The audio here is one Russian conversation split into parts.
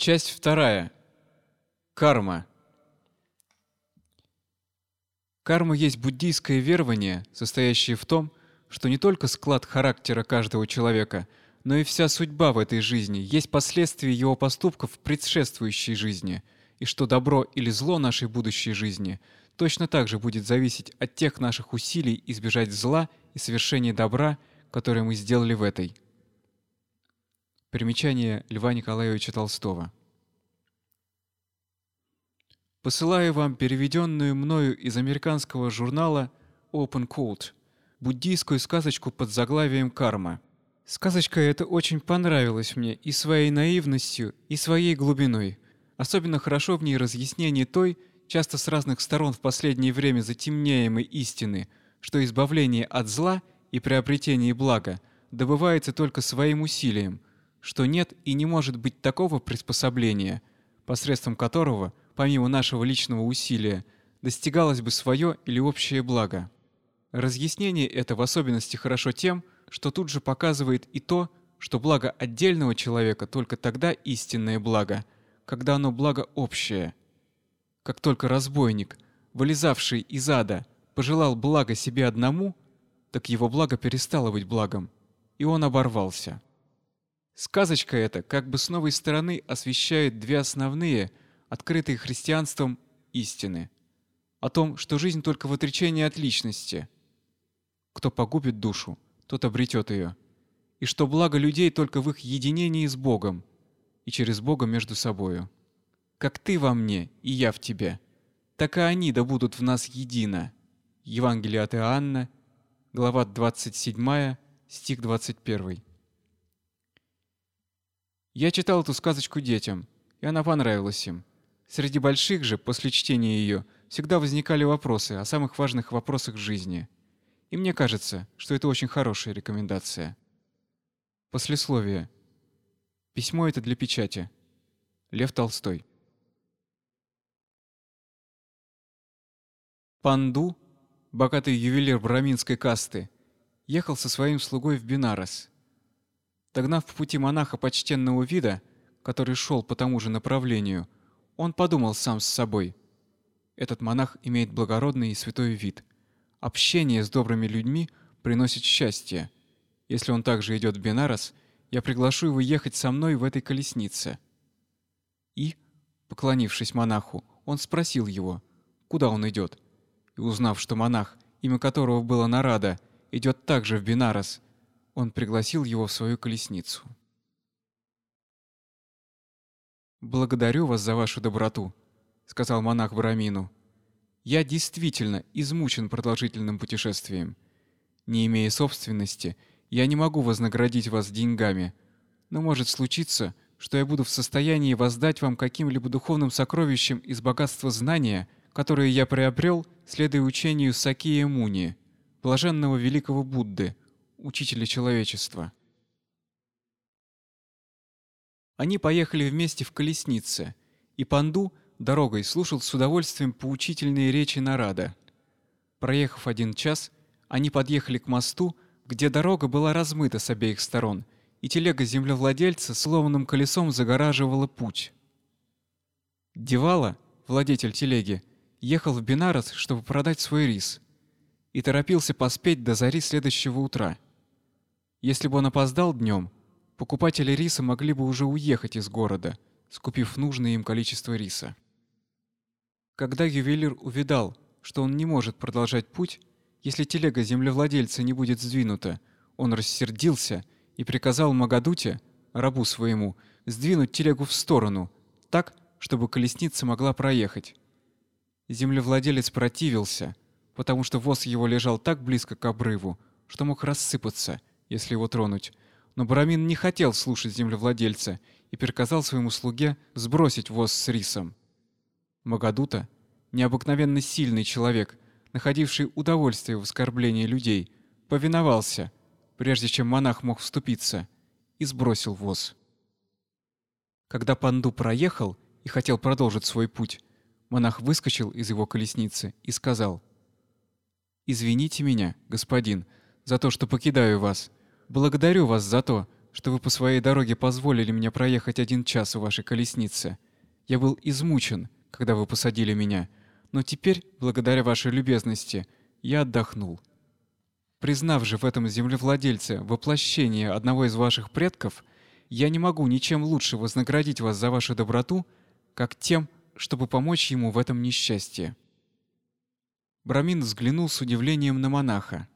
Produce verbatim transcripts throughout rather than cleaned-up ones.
Часть вторая. Карма. Карма есть буддийское верование, состоящее в том, что не только склад характера каждого человека, но и вся судьба в этой жизни есть последствия его поступков в предшествующей жизни, и что добро или зло нашей будущей жизни точно так же будет зависеть от тех наших усилий избежать зла и совершения добра, которые мы сделали в этой. Примечание Льва Николаевича Толстого. Посылаю вам переведенную мною из американского журнала Open Quote буддийскую сказочку под заглавием «Карма». Сказочка эта очень понравилась мне и своей наивностью, и своей глубиной. Особенно хорошо в ней разъяснение той, часто с разных сторон в последнее время затемняемой истины, что избавление от зла и приобретение блага добывается только своим усилием, что нет и не может быть такого приспособления, посредством которого, помимо нашего личного усилия, достигалось бы свое или общее благо. Разъяснение это в особенности хорошо тем, что тут же показывает и то, что благо отдельного человека только тогда истинное благо, когда оно благо общее. Как только разбойник, вылезавший из ада, пожелал блага себе одному, так его благо перестало быть благом, и он оборвался. Сказочка эта как бы с новой стороны освещает две основные, открытые христианством, истины. О том, что жизнь только в отречении от личности. Кто погубит душу, тот обретет ее. И что благо людей только в их единении с Богом и через Бога между собою. Как ты во мне и я в тебе, так и они да будут в нас едино. Евангелие от Иоанна, глава двадцать седьмая, стих двадцать первый. Я читал эту сказочку детям, и она понравилась им. Среди больших же, после чтения ее, всегда возникали вопросы о самых важных вопросах жизни. И мне кажется, что это очень хорошая рекомендация. Послесловие. Письмо это для печати. Лев Толстой. Панду, богатый ювелир браминской касты, ехал со своим слугой в Бенарес. Догнав по пути монаха почтенного вида, который шел по тому же направлению, он подумал сам с собой: этот монах имеет благородный и святой вид. Общение с добрыми людьми приносит счастье. Если он также идет в Бенарес, я приглашу его ехать со мной в этой колеснице. И, поклонившись монаху, он спросил его, куда он идет. И узнав, что монах, имя которого было Нарада, идет также в Бенарес, он пригласил его в свою колесницу. «Благодарю вас за вашу доброту», — сказал монах Брамину. «Я действительно измучен продолжительным путешествием. Не имея собственности, я не могу вознаградить вас деньгами, но может случиться, что я буду в состоянии воздать вам каким-либо духовным сокровищем из богатства знания, которое я приобрел, следуя учению Сакья Муни, блаженного великого Будды, учителя человечества». Они поехали вместе в колеснице, и Панду дорогой слушал с удовольствием поучительные речи Нарада. Проехав один час, они подъехали к мосту, где дорога была размыта с обеих сторон, и телега землевладельца сломанным колесом загораживала путь. Девала, владетель телеги, ехал в Бенарес, чтобы продать свой рис, и торопился поспеть до зари следующего утра. Если бы он опоздал днем, покупатели риса могли бы уже уехать из города, скупив нужное им количество риса. Когда ювелир увидал, что он не может продолжать путь, если телега землевладельца не будет сдвинута, он рассердился и приказал Магадуте, рабу своему, сдвинуть телегу в сторону, так, чтобы колесница могла проехать. Землевладелец противился, потому что воз его лежал так близко к обрыву, что мог рассыпаться, если его тронуть. Но Брамин не хотел слушать землевладельца и приказал своему слуге сбросить воз с рисом. Магадута, необыкновенно сильный человек, находивший удовольствие в оскорблении людей, повиновался, прежде чем монах мог вступиться, и сбросил воз. Когда Панду проехал и хотел продолжить свой путь, монах выскочил из его колесницы и сказал: «Извините меня, господин, за то, что покидаю вас. Благодарю вас за то, что вы по своей дороге позволили мне проехать один час в вашей колеснице. Я был измучен, когда вы посадили меня, но теперь, благодаря вашей любезности, я отдохнул. Признав же в этом землевладельце воплощение одного из ваших предков, я не могу ничем лучше вознаградить вас за вашу доброту, как тем, чтобы помочь ему в этом несчастье». Брамин взглянул с удивлением на монаха.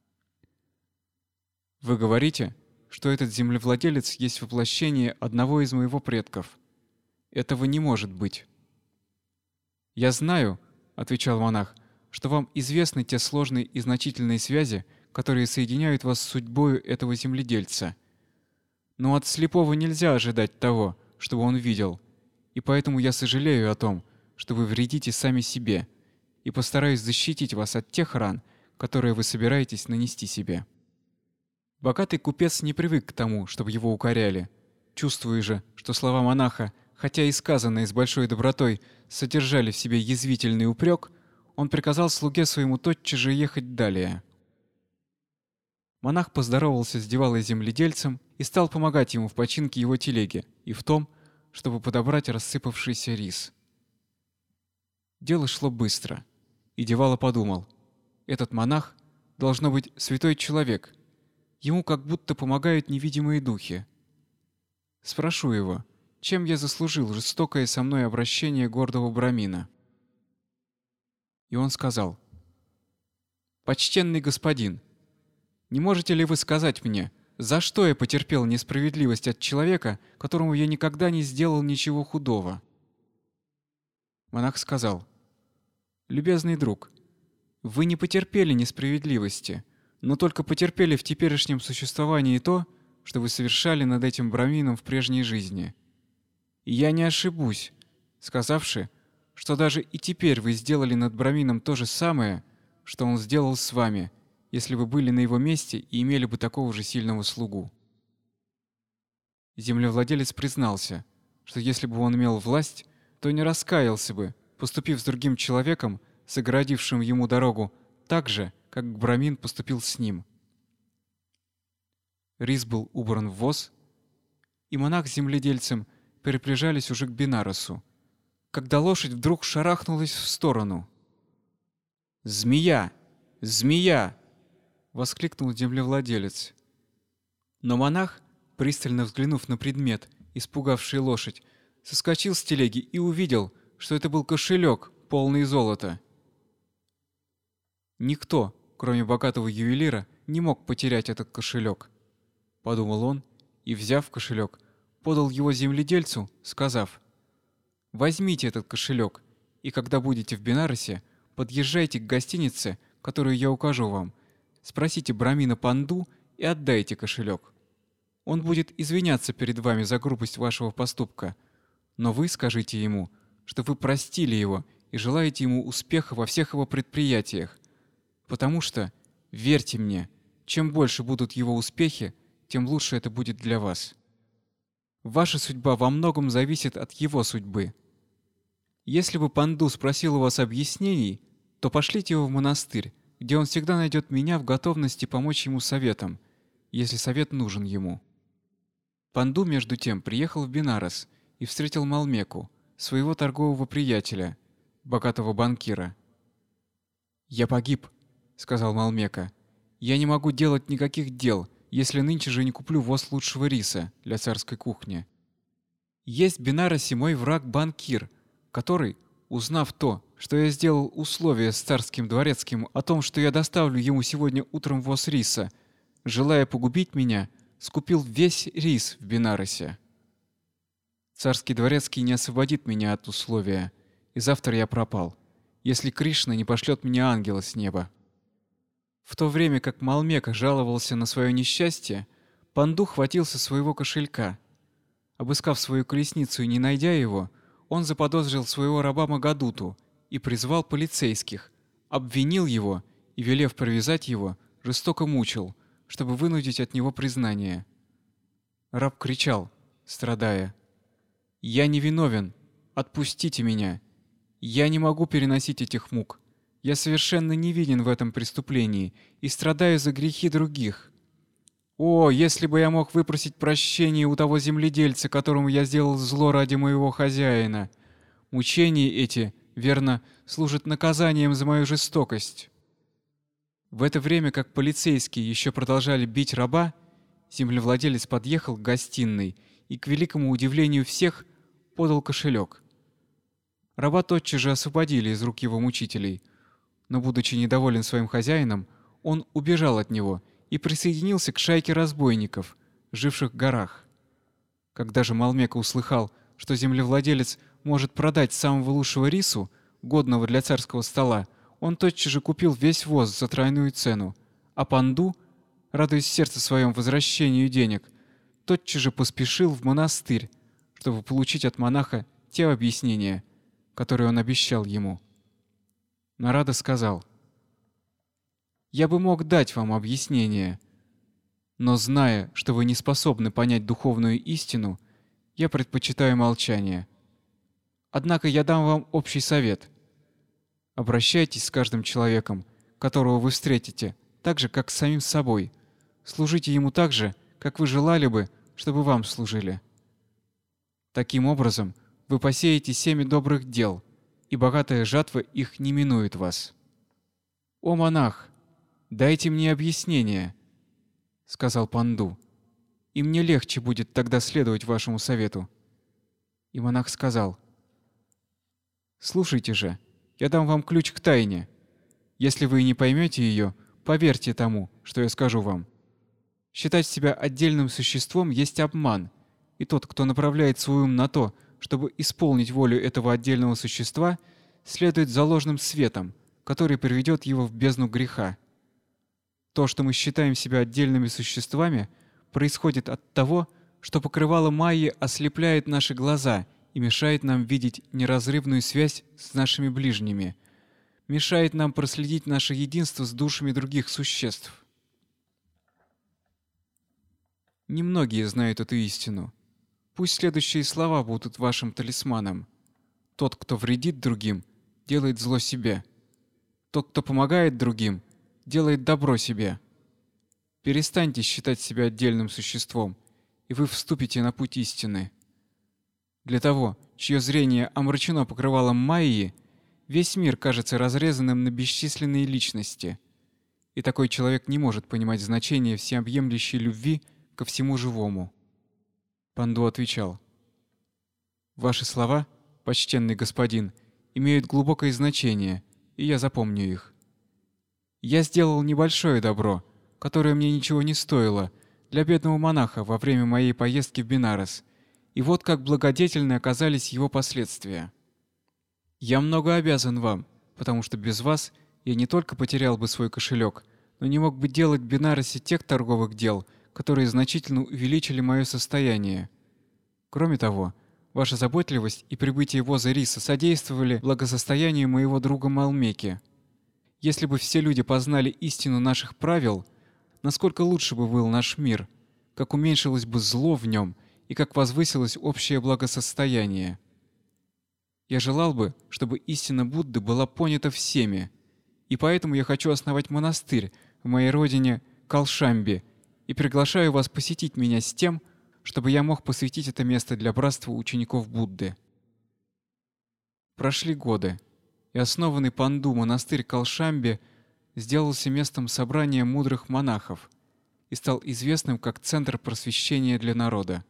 «Вы говорите, что этот землевладелец есть воплощение одного из моего предков. Этого не может быть». «Я знаю, — отвечал монах, — что вам известны те сложные и значительные связи, которые соединяют вас с судьбою этого земледельца. Но от слепого нельзя ожидать того, чтобы он видел, и поэтому я сожалею о том, что вы вредите сами себе, и постараюсь защитить вас от тех ран, которые вы собираетесь нанести себе». Богатый купец не привык к тому, чтобы его укоряли. Чувствуя же, что слова монаха, хотя и сказанные с большой добротой, содержали в себе язвительный упрек, он приказал слуге своему тотчас же ехать далее. Монах поздоровался с девалой земледельцем и стал помогать ему в починке его телеги и в том, чтобы подобрать рассыпавшийся рис. Дело шло быстро, и девала подумал: этот монах должно быть святой человек. Ему как будто помогают невидимые духи. Спрошу его, чем я заслужил жестокое со мной обращение гордого брамина. И он сказал: «Почтенный господин, не можете ли вы сказать мне, за что я потерпел несправедливость от человека, которому я никогда не сделал ничего худого?» Монах сказал: «Любезный друг, вы не потерпели несправедливости, но только потерпели в теперешнем существовании то, что вы совершали над этим брамином в прежней жизни. И я не ошибусь, сказавши, что даже и теперь вы сделали над брамином то же самое, что он сделал с вами, если бы были на его месте и имели бы такого же сильного слугу». Землевладелец признался, что если бы он имел власть, то не раскаялся бы, поступив с другим человеком, загородившим ему дорогу, так же, как брамин поступил с ним. Рис был убран в воз, и монах с земледельцем перепряжались уже к Бенаресу, когда лошадь вдруг шарахнулась в сторону. «Змея! Змея!» — воскликнул землевладелец. Но монах, пристально взглянув на предмет, испугавший лошадь, соскочил с телеги и увидел, что это был кошелек, полный золота. Никто, кроме богатого ювелира, не мог потерять этот кошелек, подумал он, и, взяв кошелек, подал его земледельцу, сказав: «Возьмите этот кошелек, и когда будете в Бенаресе, подъезжайте к гостинице, которую я укажу вам, спросите брамина Панду и отдайте кошелек. Он будет извиняться перед вами за грубость вашего поступка, но вы скажите ему, что вы простили его и желаете ему успеха во всех его предприятиях, потому что, верьте мне, чем больше будут его успехи, тем лучше это будет для вас. Ваша судьба во многом зависит от его судьбы. Если бы Панду спросил у вас объяснений, то пошлите его в монастырь, где он всегда найдет меня в готовности помочь ему советом, если совет нужен ему». Панду, между тем, приехал в Бенарес и встретил Малмеку, своего торгового приятеля, богатого банкира. «Я погиб», — сказал Малмека. «Я не могу делать никаких дел, если нынче же не куплю воз лучшего риса для царской кухни. Есть в Бенаресе мой враг банкир, который, узнав то, что я сделал условие с царским дворецким о том, что я доставлю ему сегодня утром воз риса, желая погубить меня, скупил весь рис в Бенаресе. Царский дворецкий не освободит меня от условия, и завтра я пропал, если Кришна не пошлет мне ангела с неба». В то время как Малмека жаловался на свое несчастье, Панду хватился своего кошелька. Обыскав свою колесницу и не найдя его, он заподозрил своего раба Магадуту и призвал полицейских, обвинил его и, велев привязать его, жестоко мучил, чтобы вынудить от него признание. Раб кричал, страдая: «Я не виновен! Отпустите меня! Я не могу переносить этих мук! Я совершенно невинен в этом преступлении и страдаю за грехи других!» О, если бы я мог выпросить прощения у того земледельца, которому я сделал зло ради моего хозяина. Мучения эти, верно, служат наказанием за мою жестокость. В это время, как полицейские еще продолжали бить раба, землевладелец подъехал к гостиной и, к великому удивлению всех, подал кошелек. Раба тотчас же освободили из рук его мучителей, но, будучи недоволен своим хозяином, он убежал от него и присоединился к шайке разбойников, живших в горах. Когда же Малмека услыхал, что землевладелец может продать самого лучшего рису, годного для царского стола, он тотчас же купил весь воз за тройную цену, а Панду, радуясь в сердце своем возвращению денег, тотчас же поспешил в монастырь, чтобы получить от монаха те объяснения, которые он обещал ему. Нарада сказал: «Я бы мог дать вам объяснение, но, зная, что вы не способны понять духовную истину, я предпочитаю молчание. Однако я дам вам общий совет. Обращайтесь с каждым человеком, которого вы встретите, так же, как с самим собой. Служите ему так же, как вы желали бы, чтобы вам служили. Таким образом, вы посеете семя добрых дел, и богатая жатва их не минует вас. О, монах, дайте мне объяснение, — сказал Панду, — и мне легче будет тогда следовать вашему совету. И монах сказал: слушайте же, я дам вам ключ к тайне. Если вы не поймете ее, поверьте тому, что я скажу вам. Считать себя отдельным существом есть обман, и тот, кто направляет свой ум на то, чтобы исполнить волю этого отдельного существа, следует за ложным светом, который приведет его в бездну греха. То, что мы считаем себя отдельными существами, происходит от того, что покрывало Майи ослепляет наши глаза и мешает нам видеть неразрывную связь с нашими ближними, мешает нам проследить наше единство с душами других существ. Немногие знают эту истину. Пусть следующие слова будут вашим талисманом. Тот, кто вредит другим, делает зло себе. Тот, кто помогает другим, делает добро себе. Перестаньте считать себя отдельным существом, и вы вступите на путь истины. Для того, чье зрение омрачено покрывалом Майи, весь мир кажется разрезанным на бесчисленные личности, и такой человек не может понимать значение всеобъемлющей любви ко всему живому. Панду отвечал: «Ваши слова, почтенный господин, имеют глубокое значение, и я запомню их. Я сделал небольшое добро, которое мне ничего не стоило, для бедного монаха во время моей поездки в Бенарес, и вот как благодетельны оказались его последствия. Я много обязан вам, потому что без вас я не только потерял бы свой кошелек, но не мог бы делать в Бенаресе тех торговых дел, которые значительно увеличили мое состояние. Кроме того, ваша заботливость и прибытие воза риса содействовали благосостоянию моего друга Малмеки. Если бы все люди познали истину наших правил, насколько лучше бы был наш мир, как уменьшилось бы зло в нем и как возвысилось общее благосостояние. Я желал бы, чтобы истина Будды была понята всеми, и поэтому я хочу основать монастырь в моей родине Калшамби и приглашаю вас посетить меня с тем, чтобы я мог посвятить это место для братства учеников Будды. Прошли годы, и основанный Панду монастырь Калшамби сделался местом собрания мудрых монахов и стал известным как центр просвещения для народа.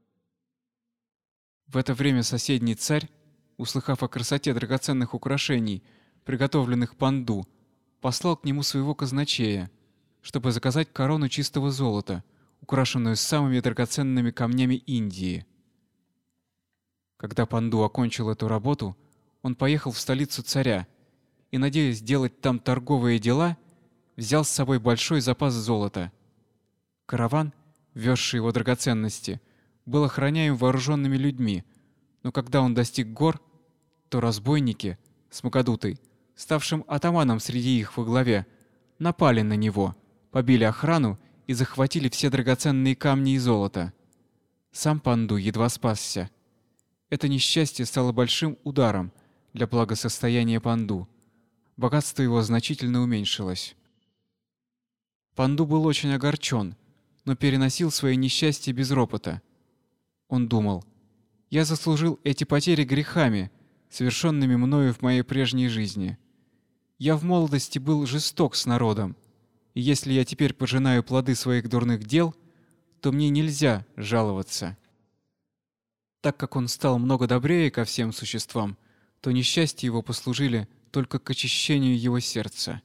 В это время соседний царь, услыхав о красоте драгоценных украшений, приготовленных Панду, послал к нему своего казначея, чтобы заказать корону чистого золота, украшенную самыми драгоценными камнями Индии. Когда Панду окончил эту работу, он поехал в столицу царя и, надеясь сделать там торговые дела, взял с собой большой запас золота. Караван, везший его драгоценности, был охраняем вооруженными людьми, но когда он достиг гор, то разбойники с Магадутой, ставшим атаманом среди их во главе, напали на него, побили охрану и захватили все драгоценные камни и золото. Сам Панду едва спасся. Это несчастье стало большим ударом для благосостояния Панду. Богатство его значительно уменьшилось. Панду был очень огорчен, но переносил свои несчастья без ропота. Он думал: «Я заслужил эти потери грехами, совершенными мною в моей прежней жизни. Я в молодости был жесток с народом, и если я теперь пожинаю плоды своих дурных дел, то мне нельзя жаловаться». Так как он стал много добрее ко всем существам, то несчастья его послужили только к очищению его сердца.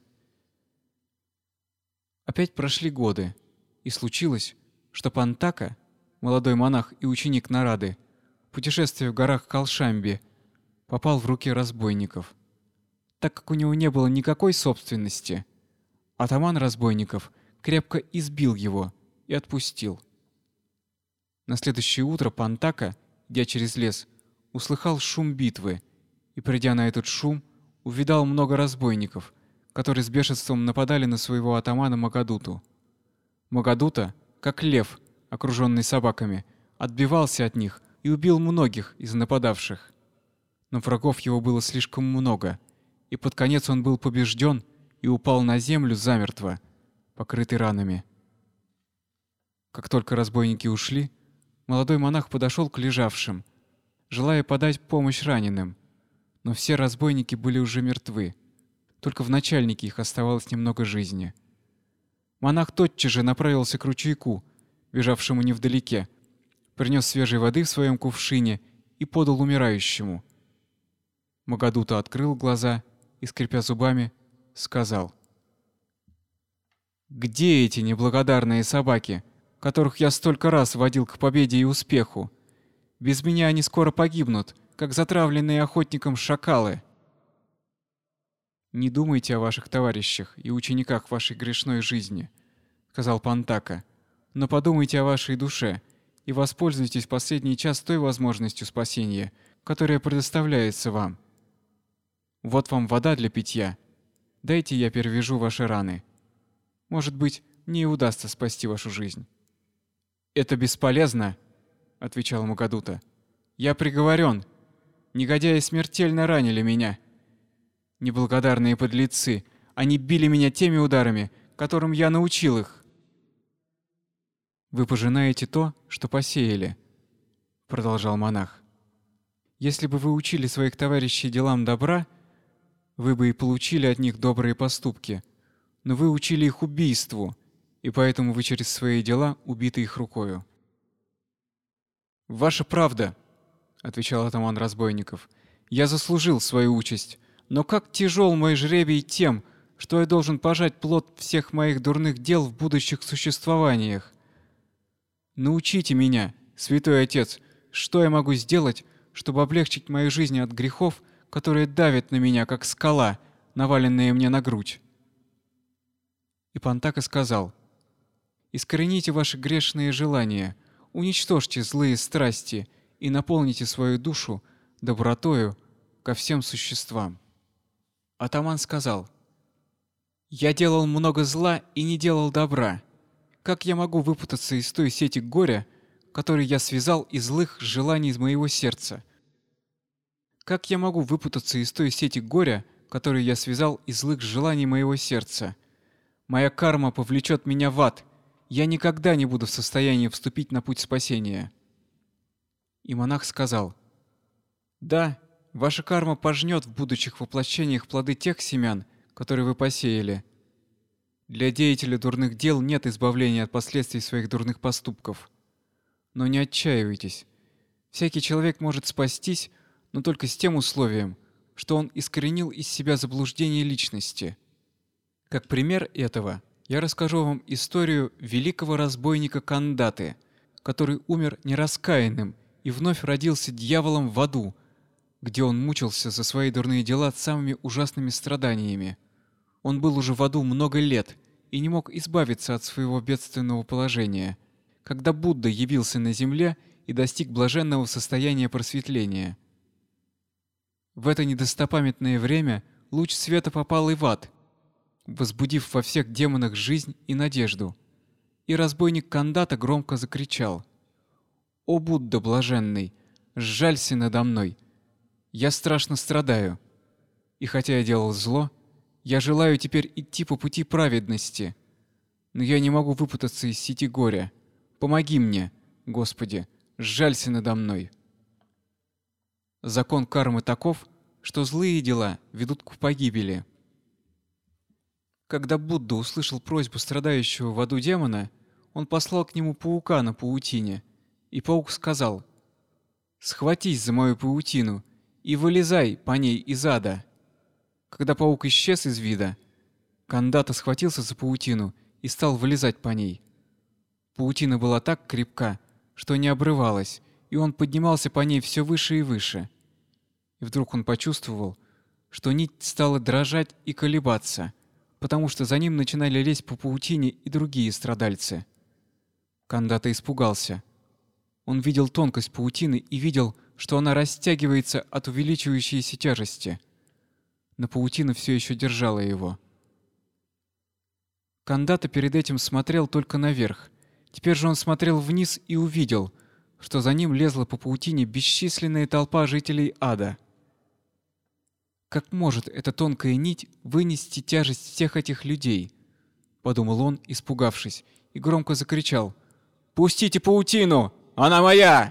Опять прошли годы, и случилось, что Пантака, молодой монах и ученик Нарады, путешествуя в горах Калшамби, попал в руки разбойников. Так как у него не было никакой собственности, атаман разбойников крепко избил его и отпустил. На следующее утро Пантака, идя через лес, услыхал шум битвы, и, придя на этот шум, увидал много разбойников, которые с бешенством нападали на своего атамана Магадуту. Магадута, как лев, окруженный собаками, отбивался от них и убил многих из нападавших. Но врагов его было слишком много, и под конец он был побежден и упал на землю замертво, покрытый ранами. Как только разбойники ушли, молодой монах подошел к лежавшим, желая подать помощь раненым, но все разбойники были уже мертвы. Только в начальнике их оставалось немного жизни. Монах тотчас же направился к ручейку, бежавшему невдалеке, принес свежей воды в своем кувшине и подал умирающему. Магадута открыл глаза и, скрипя зубами, сказал: «Где эти неблагодарные собаки, которых я столько раз водил к победе и успеху? Без меня они скоро погибнут, как затравленные охотником шакалы». «Не думайте о ваших товарищах и учениках вашей грешной жизни», — сказал Пантака, «но подумайте о вашей душе и воспользуйтесь последний час той возможностью спасения, которая предоставляется вам. Вот вам вода для питья. Дайте я перевяжу ваши раны. Может быть, мне и удастся спасти вашу жизнь». «Это бесполезно», — отвечал Магадута. «Я приговорен. Негодяи смертельно ранили меня. Неблагодарные подлецы, они били меня теми ударами, которым я научил их». «Вы пожинаете то, что посеяли», — продолжал монах. «Если бы вы учили своих товарищей делам добра, вы бы и получили от них добрые поступки, но вы учили их убийству, и поэтому вы через свои дела убиты их рукою». «Ваша правда», — отвечал атаман разбойников. «Я заслужил свою участь, но как тяжел мой жребий тем, что я должен пожать плод всех моих дурных дел в будущих существованиях. Научите меня, святой отец, что я могу сделать, чтобы облегчить мою жизнь от грехов, которые давят на меня, как скала, наваленная мне на грудь». И Пантака сказал: «Искорените ваши грешные желания, уничтожьте злые страсти и наполните свою душу добротою ко всем существам». Атаман сказал: «Я делал много зла и не делал добра. Как я могу выпутаться из той сети горя, которой я связал из злых желаний из моего сердца? Как я могу выпутаться из той сети горя, которую я связал из злых желаний моего сердца? Моя карма повлечет меня в ад. Я никогда не буду в состоянии вступить на путь спасения». И монах сказал: «Да, ваша карма пожнет в будущих воплощениях плоды тех семян, которые вы посеяли. Для деятеля дурных дел нет избавления от последствий своих дурных поступков. Но не отчаивайтесь. Всякий человек может спастись, но только с тем условием, что он искоренил из себя заблуждение личности. Как пример этого я расскажу вам историю великого разбойника Кандаты, который умер нераскаянным и вновь родился дьяволом в аду, где он мучился за свои дурные дела самыми ужасными страданиями. Он был уже в аду много лет и не мог избавиться от своего бедственного положения, когда Будда явился на земле и достиг блаженного состояния просветления. В это недостопамятное время луч света попал и в ад, возбудив во всех демонах жизнь и надежду. И разбойник Кандата громко закричал: «О Будда блаженный, сжалься надо мной! Я страшно страдаю. И хотя я делал зло, я желаю теперь идти по пути праведности. но я не могу выпутаться из сети горя. Помоги мне, Господи, сжалься надо мной. Закон кармы таков, что злые дела ведут к погибели. Когда Будда услышал просьбу страдающего в аду демона, он послал к нему паука на паутине, и паук сказал: «Схватись за мою паутину и вылезай по ней из ада». Когда паук исчез из вида, Кандата схватился за паутину и стал вылезать по ней. Паутина была так крепка, что не обрывалась, и он поднимался по ней все выше и выше. И вдруг он почувствовал, что нить стала дрожать и колебаться, потому что за ним начинали лезть по паутине и другие страдальцы. Кандата испугался. Он видел тонкость паутины и видел, что она растягивается от увеличивающейся тяжести. Но паутина все еще держала его. Кандата перед этим смотрел только наверх. Теперь же он смотрел вниз и увидел, что за ним лезла по паутине бесчисленная толпа жителей ада. Как может эта тонкая нить вынести тяжесть всех этих людей? Подумал он, испугавшись, и громко закричал: «Пустите паутину! Она моя!»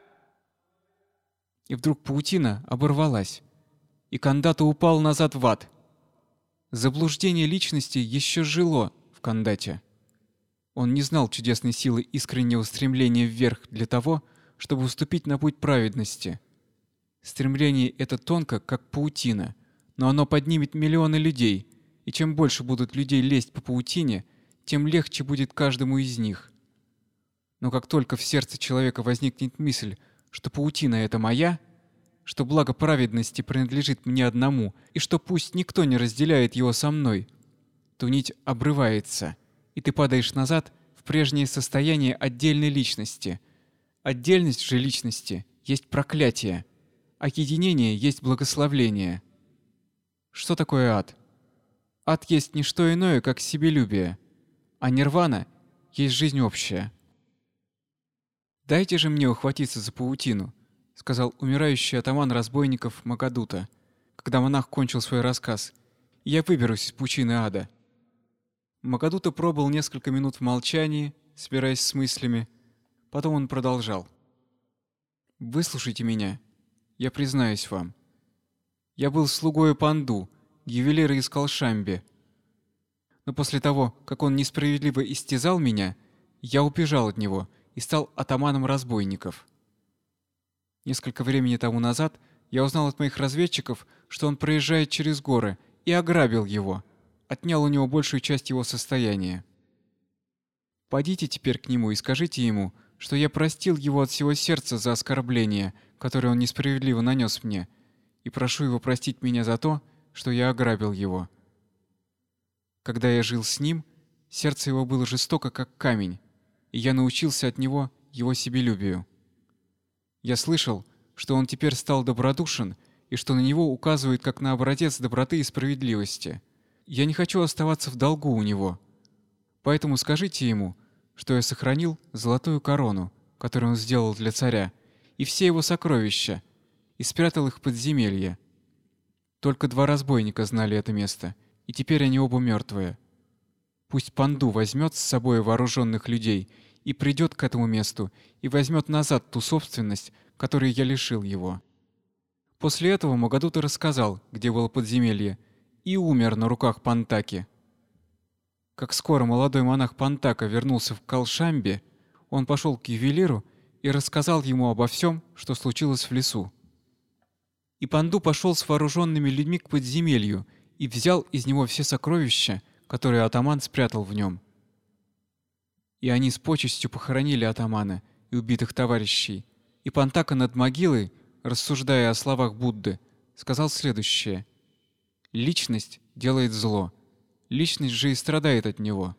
И вдруг паутина оборвалась, и Кандата упал назад в ад. Заблуждение личности еще жило в Кандате. Он не знал чудесной силы искреннего стремления вверх для того, чтобы вступить на путь праведности. Стремление это тонко, как паутина, но оно поднимет миллионы людей, и чем больше будут людей лезть по паутине, тем легче будет каждому из них. Но как только в сердце человека возникнет мысль, что паутина это моя, что благо праведности принадлежит мне одному, и что пусть никто не разделяет его со мной, то нить обрывается, и ты падаешь назад в прежнее состояние отдельной личности. Отдельность же личности есть проклятие, а единение есть благословление. Что такое ад? Ад есть не что иное, как себелюбие, а нирвана есть жизнь общая. «Дайте же мне ухватиться за паутину», — сказал умирающий атаман разбойников Магадута, когда монах кончил свой рассказ, — «и я выберусь из пучины ада». Магадута пробыл несколько минут в молчании, собираясь с мыслями. Потом он продолжал: «Выслушайте меня. Я признаюсь вам. Я был слугою Панду, ювелира из Колшамби. Но после того, как он несправедливо истязал меня, я убежал от него и стал атаманом разбойников. Несколько времени тому назад я узнал от моих разведчиков, что он проезжает через горы, и ограбил его, отнял у него большую часть его состояния. Пойдите теперь к нему и скажите ему, что я простил его от всего сердца за оскорбление, которое он несправедливо нанес мне, и прошу его простить меня за то, что я ограбил его. Когда я жил с ним, сердце его было жестоко, как камень, и я научился от него его себелюбию. Я слышал, что он теперь стал добродушен, и что на него указывают как на образец доброты и справедливости. Я не хочу оставаться в долгу у него. Поэтому скажите ему, что я сохранил золотую корону, которую он сделал для царя, и все его сокровища, и спрятал их в подземелье. Только два разбойника знали это место, и теперь они оба мертвые. Пусть Панду возьмет с собой вооруженных людей и придет к этому месту и возьмет назад ту собственность, которой я лишил его». После этого Магадута рассказал, где было подземелье, и умер на руках Пантаки. Как скоро молодой монах Пантака вернулся в Колшамби, он пошел к ювелиру и рассказал ему обо всем, что случилось в лесу. И Панду пошел с вооруженными людьми к подземелью и взял из него все сокровища, которые атаман спрятал в нем. И они с почестью похоронили атамана и убитых товарищей. И Пантака над могилой, рассуждая о словах Будды, сказал следующее: «Личность делает зло, личность же и страдает от него.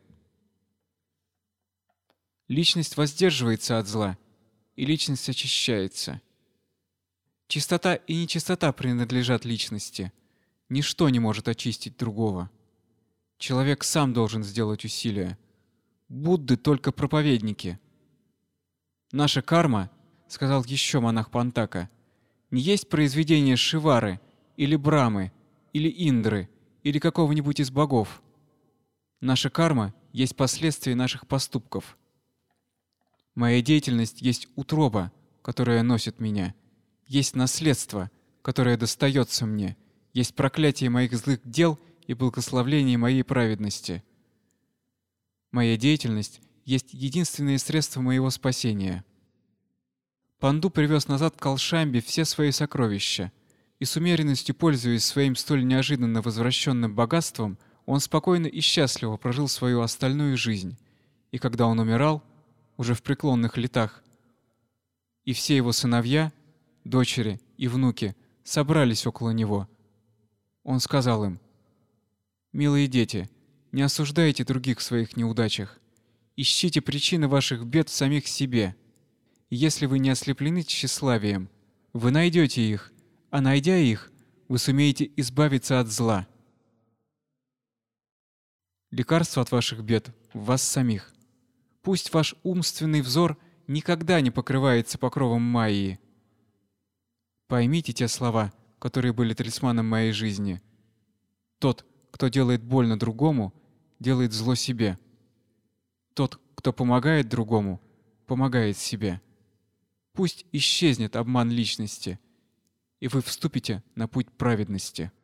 Личность воздерживается от зла, и личность очищается. Чистота и нечистота принадлежат личности. Ничто не может очистить другого. Человек сам должен сделать усилия. Будды только проповедники. Наша карма, — сказал еще монах Пантака, — не есть произведение Шивары или Брамы или Индры или какого-нибудь из богов. Наша карма есть последствия наших поступков. Моя деятельность есть утроба, которая носит меня, есть наследство, которое достается мне, есть проклятие моих злых дел и благословление моей праведности. Моя деятельность есть единственное средство моего спасения. Панду привез назад к Алшамбе все свои сокровища, и с умеренностью пользуясь своим столь неожиданно возвращенным богатством, он спокойно и счастливо прожил свою остальную жизнь. И когда он умирал, уже в преклонных летах, и все его сыновья, дочери и внуки собрались около него, он сказал им: «Милые дети, не осуждайте других в своих неудачах. Ищите причины ваших бед в самих себе. И если вы не ослеплены тщеславием, вы найдете их, а найдя их, вы сумеете избавиться от зла. Лекарство от ваших бед в вас самих. Пусть ваш умственный взор никогда не покрывается покровом Майи. Поймите те слова, которые были талисманом моей жизни. Тот, кто делает больно другому, делает зло себе. Тот, кто помогает другому, помогает себе. Пусть исчезнет обман личности, и вы вступите на путь праведности».